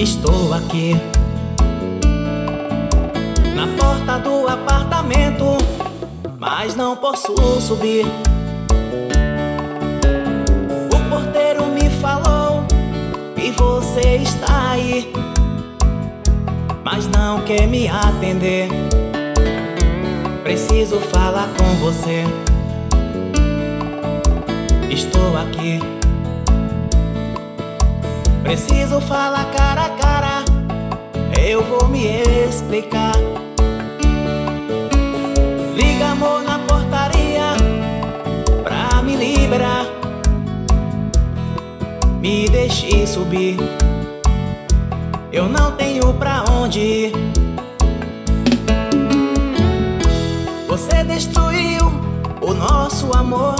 Estou aqui na porta do apartamento, mas não posso subir. O porteiro me falou que você está aí, mas não quer me atender. Preciso falar com você. Estou aqui, preciso falar cara a cara. Eu vou me explicar. Liga, amor, na portaria pra me liberar. Me deixe subir, eu não tenho pra onde ir. Você destruiu o nosso amor.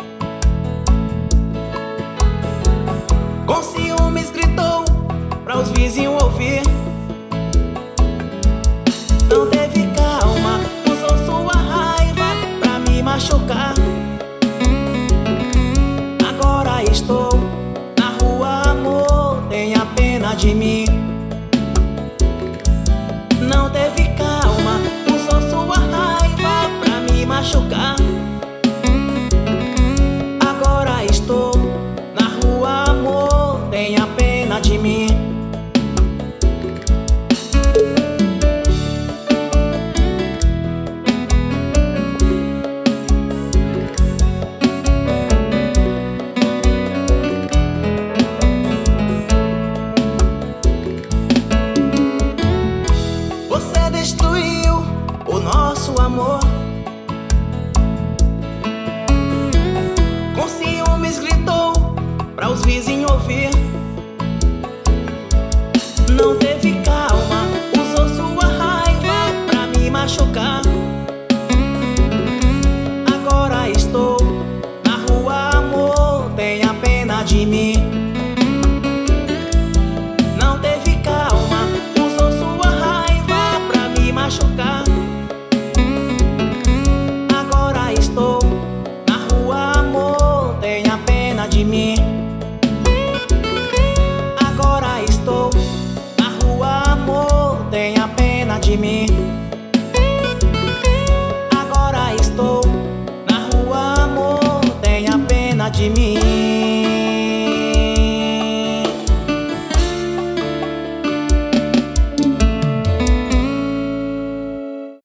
Com ciúmes gritou pra os vizinhos ouvir. Não teve calma, usou sua raiva pra me machucar. Agora estou na rua, amor, tenha pena de mim. Não teve calma, usou sua raiva pra me machucar. Agora estou na rua, amor, tenha pena de mim. Você destruiu o nosso amor. Com ciúmes gritou pra os vizinhos ouvir. Não teve calma, usou sua raiva pra me machucar.